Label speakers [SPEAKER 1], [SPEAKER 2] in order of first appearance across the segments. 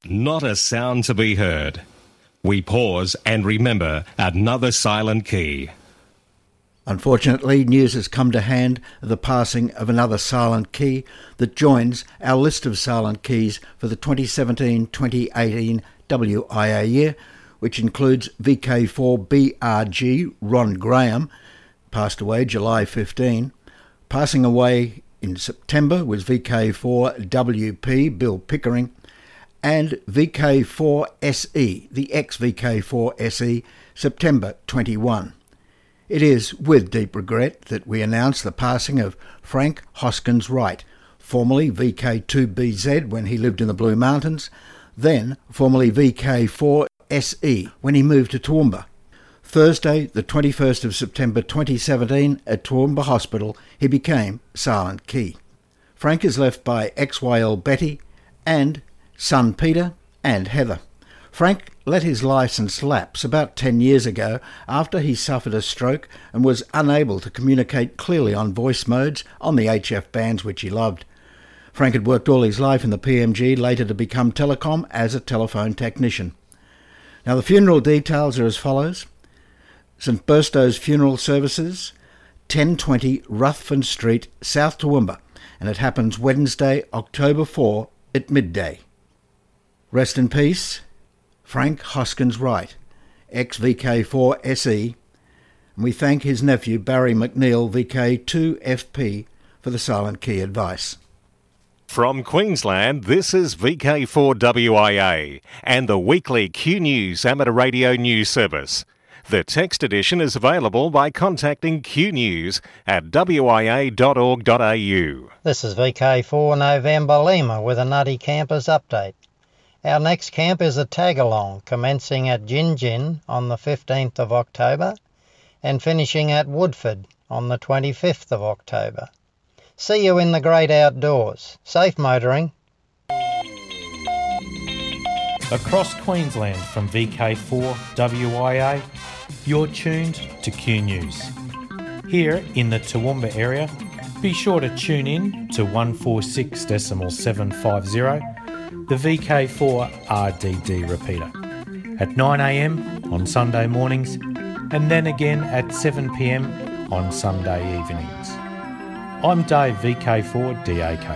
[SPEAKER 1] Not a sound to be heard. We pause and remember another silent key.
[SPEAKER 2] Unfortunately, news has come to hand of the passing of another silent key that joins our list of silent keys for the 2017-2018 WIA year, which includes VK4BRG Ron Graham, passed away July 15. Passing away in September was VK4WP Bill Pickering, and VK4SE, the ex-VK4SE, September 21. It is with deep regret that we announce the passing of Frank Hoskins Wright, formerly VK2BZ when he lived in the Blue Mountains, then formerly VK4SE when he moved to Toowoomba. Thursday, the 21st of September 2017, at Toowoomba Hospital, he became Silent Key. Frank is left by ex-YL Betty and son Peter and Heather. Frank let his licence lapse about 10 years ago after he suffered a stroke and was unable to communicate clearly on voice modes on the HF bands which he loved. Frank had worked all his life in the PMG, later to become telecom as a telephone technician. Now the funeral details are as follows. St Bursto's Funeral Services, 1020 Ruthven Street, South Toowoomba, and it happens Wednesday, October 4 at midday. Rest in peace, Frank Hoskins Wright, ex-VK4SE, and we thank his nephew Barry McNeil, VK2FP, for the silent key advice.
[SPEAKER 1] From Queensland, this is VK4WIA and the weekly Q News amateur radio news service. The text edition is available by contacting Q News at wia.org.au.
[SPEAKER 3] This is VK4 November Lima with a Nutty Campers update. Our next camp is a tag-along, commencing at Gin Gin on the 15th of October and finishing at Woodford on the 25th of October. See you in the great outdoors. Safe motoring.
[SPEAKER 4] Across Queensland from VK4 WIA, you're tuned to Q News. Here in the Toowoomba area, be sure to tune in to 146.750, the VK4 RDD repeater, at 9 a.m. on Sunday mornings and then again at 7 p.m. on Sunday evenings. I'm Dave, VK4 DAK.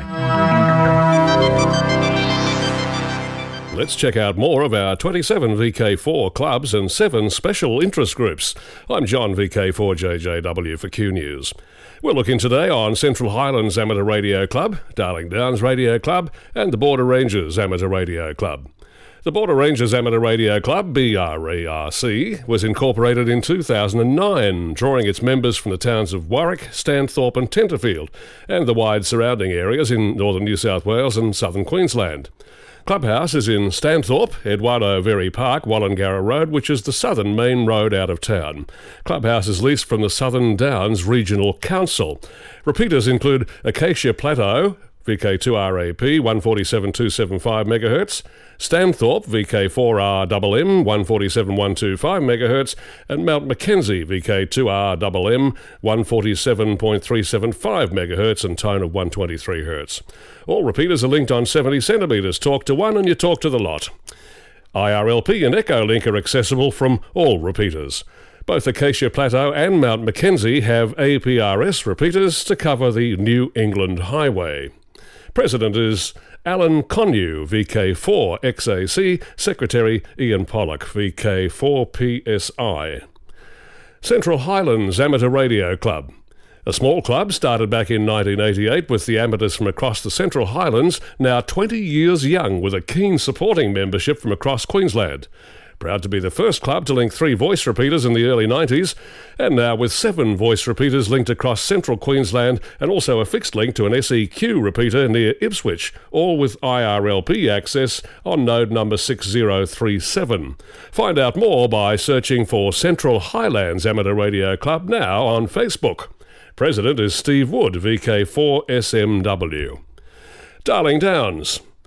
[SPEAKER 5] Let's check out more of our 27 VK4 clubs and 7 special interest groups. I'm John, VK4JJW for Q News. We're looking today on Central Highlands Amateur Radio Club, Darling Downs Radio Club and the Border Rangers Amateur Radio Club. The Border Rangers Amateur Radio Club, BRERC, was incorporated in 2009, drawing its members from the towns of Warwick, Stanthorpe and Tenterfield, and the wide surrounding areas in northern New South Wales and southern Queensland. Clubhouse is in Stanthorpe, Eduardo Very Park, Wallangarra Road, which is the southern main road out of town. Clubhouse is leased from the Southern Downs Regional Council. Repeaters include Acacia Plateau, VK2RAP 147.275 MHz, Stanthorpe VK4RMM 147.125 MHz, and Mount Mackenzie VK2RMM 147.375 MHz and tone of 123 Hz. All repeaters are linked on 70 centimetres. Talk to one and you talk to the lot. IRLP and Echolink are accessible from all repeaters. Both Acacia Plateau and Mount Mackenzie have APRS repeaters to cover the New England Highway. President is Alan Connew, VK4 XAC, Secretary Ian Pollock, VK4 PSI. Central Highlands Amateur Radio Club. A small club started back in 1988 with the amateurs from across the Central Highlands, now 20 years young with a keen supporting membership from across Queensland. Proud to be the first club to link 3 voice repeaters in the early 90s, and now with 7 voice repeaters linked across central Queensland and also a fixed link to an SEQ repeater near Ipswich, all with IRLP access on node number 6037. Find out more by searching for Central Highlands Amateur Radio Club now on Facebook. President is Steve Wood, VK4SMW. Darling Downs.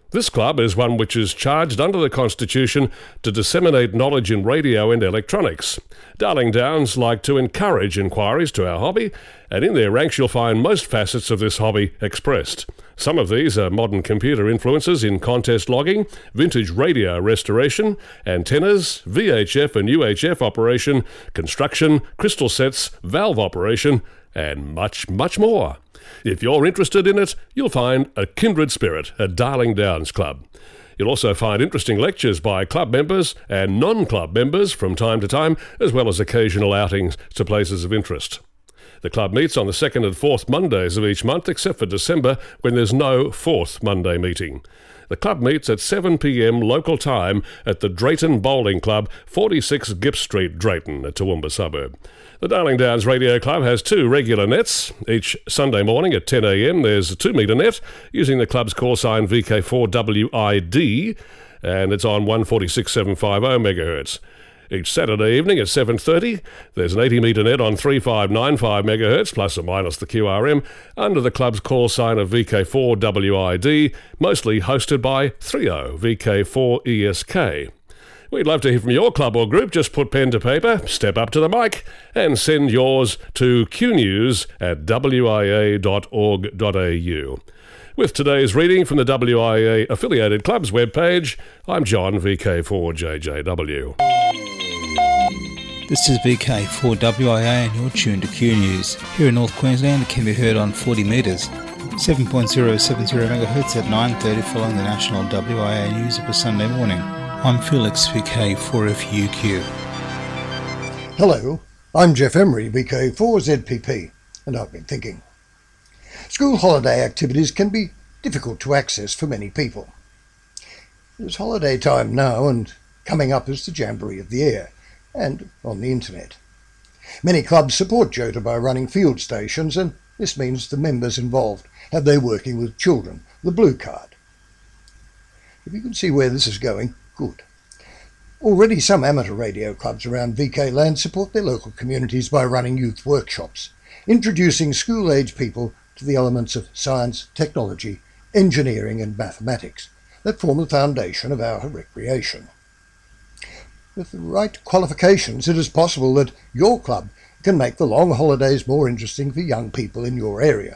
[SPEAKER 5] This club is one which is charged under the Constitution to disseminate knowledge in radio and electronics. Darling Downs like to encourage inquiries to our hobby, and in their ranks you'll find most facets of this hobby expressed. Some of these are modern computer influences in contest logging, vintage radio restoration, antennas, VHF and UHF operation, construction, crystal sets, valve operation, and much, much more. If you're interested in it, you'll find a kindred spirit at Darling Downs Club. You'll also find interesting lectures by club members and non-club members from time to time, as well as occasional outings to places of interest. The club meets on the second and fourth Mondays of each month, except for December, when there's no fourth Monday meeting. The club meets at 7 p.m. local time at the Drayton Bowling Club, 46 Gips Street, Drayton, a Toowoomba suburb. The Darling Downs Radio Club has 2 regular nets. Each Sunday morning at 10 a.m. there's a 2-metre net using the club's call sign VK4WID, and it's on 146.750 MHz. Each Saturday evening at 7:30, there's an 80-metre net on 3595 MHz, plus or minus the QRM, under the club's call sign of VK4WID, mostly hosted by 30 VK4ESK. We'd love to hear from your club or group. Just put pen to paper, step up to the mic, and send yours to qnews@wia.org.au. With today's reading from the WIA affiliated club's webpage, I'm John, VK4JJW.
[SPEAKER 6] This is VK4WIA and you're tuned to Q News. Here in North Queensland, it can be heard on 40 metres, 7.070 MHz at 9:30 following the national WIA news of a Sunday morning. I'm Felix, VK4FUQ.
[SPEAKER 7] Hello, I'm Jeff Emery, VK4ZPP, and I've been thinking. School holiday activities can be difficult to access for many people. It's holiday time now, and coming up is the Jamboree of the Air, and on the internet. Many clubs support JOTA by running field stations, and this means the members involved have their working with children, the blue card. If you can see where this is going, good. Already some amateur radio clubs around VK land support their local communities by running youth workshops, introducing school-age people to the elements of science, technology, engineering and mathematics that form the foundation of our recreation. With the right qualifications, it is possible that your club can make the long holidays more interesting for young people in your area.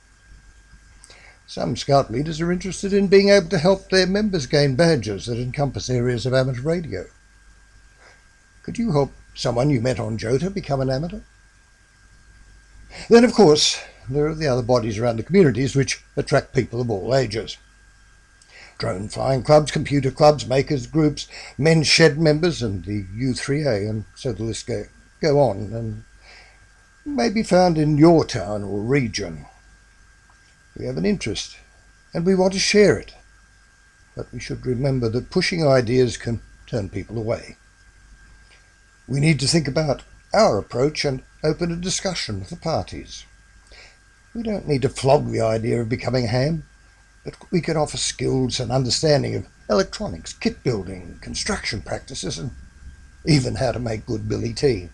[SPEAKER 7] Some Scout leaders are interested in being able to help their members gain badges that encompass areas of amateur radio. Could you help someone you met on JOTA become an amateur? Then, of course, there are the other bodies around the communities which attract people of all ages. Drone flying clubs, computer clubs, makers groups, men's shed members and the U3A, and so the list go on, and may be found in your town or region. We have an interest, and we want to share it. But we should remember that pushing ideas can turn people away. We need to think about our approach and open a discussion with the parties. We don't need to flog the idea of becoming a ham, but we can offer skills and understanding of electronics, kit building, construction practices, and even how to make good billy tea.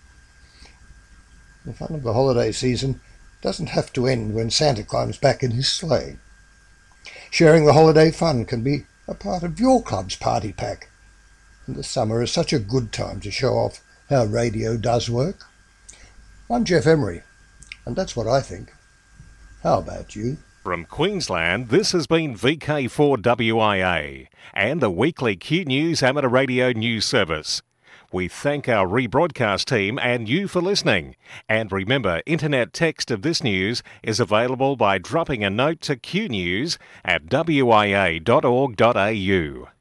[SPEAKER 7] The fun of the holiday season doesn't have to end when Santa climbs back in his sleigh. Sharing the holiday fun can be a part of your club's party pack. And the summer is such a good time to show off how radio does work. I'm Jeff Emery, and that's what I think. How about you?
[SPEAKER 1] From Queensland, this has been VK4WIA and the weekly Q News Amateur Radio News Service. We thank our rebroadcast team and you for listening. And remember, internet text of this news is available by dropping a note to qnews@wia.org.au.